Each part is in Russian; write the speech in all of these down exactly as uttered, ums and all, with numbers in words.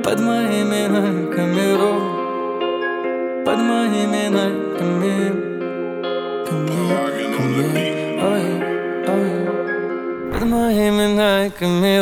Под моими найками рос, под моими найками, ой, ой. Под моими найками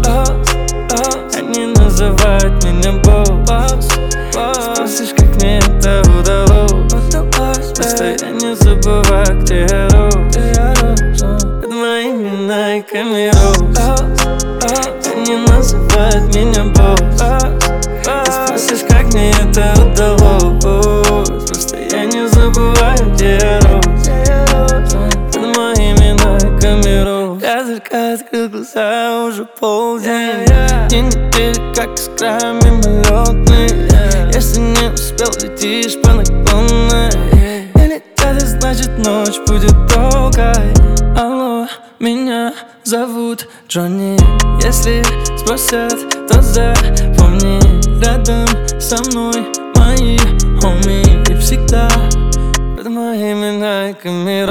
рос, они называют меня босс. Спросишь, как мне это удалось? Просто я не забываю, где я рос. Под моими найками рос, они называют меня босс. Спросишь, как мне это удалось? Просто я не забываю, где я рос. Под моими найками рос. Я только открыл глаза, уже полдень. День недели, как искра мимолетный. Если не успел, летишь по наклонной. Не летят, значит ночь будет долгой. Алло, меня зовут Джонни. Если спросят, то запомни, рядом со мной мои хоми. И всегда под моими найками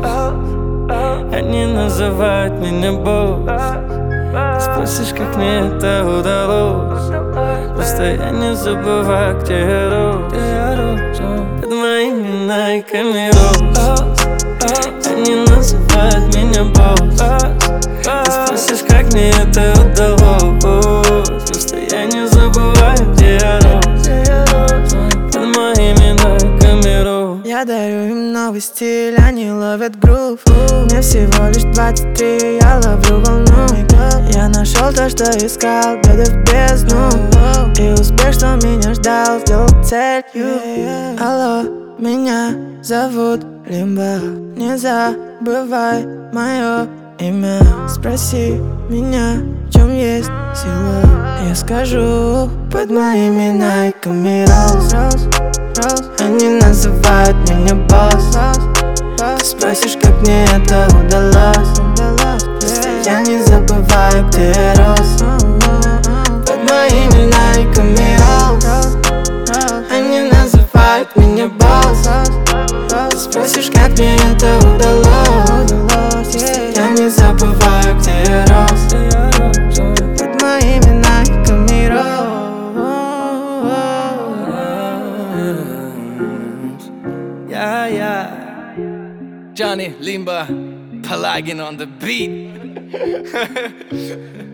рос, они называют меня босс. Спросишь, как мне это удалось? Просто я не забываю, где я рос. Под моими найками рос, они называют меня босс. Спросишь, как мне это удалось? Просто я не забываю, где я рос. Под моими найками рос. Я дарю им новый стиль, они ловят грув. Мне всего лишь двадцать три, я ловлю волну. Я нашел то, что искал, глядя в бездну. И успех, что меня ждал, сделал целью. Алло, меня зовут Лимба. Не забывай мое имя. Спроси меня, в чем есть сила. Я скажу, под моими найками рос. Они называют меня босс. Ты спросишь, как мне это удалось? Я не забываю, где я рос. Под моими найками рос, они называют меня босс. Ты спросишь, как мне это удалось? Я не забываю, где я рос. Под моими найками рос. Yeah, yeah. Johnny Limba, Pelagin on the beat.